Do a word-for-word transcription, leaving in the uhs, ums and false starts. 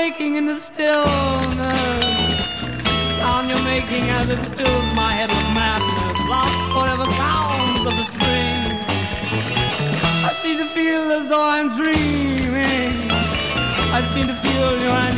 waking in the stillness, the sound you're making as it fills my head with madness, lost forever sounds of the spring. I seem to feel as though I'm dreaming. I seem to feel your hand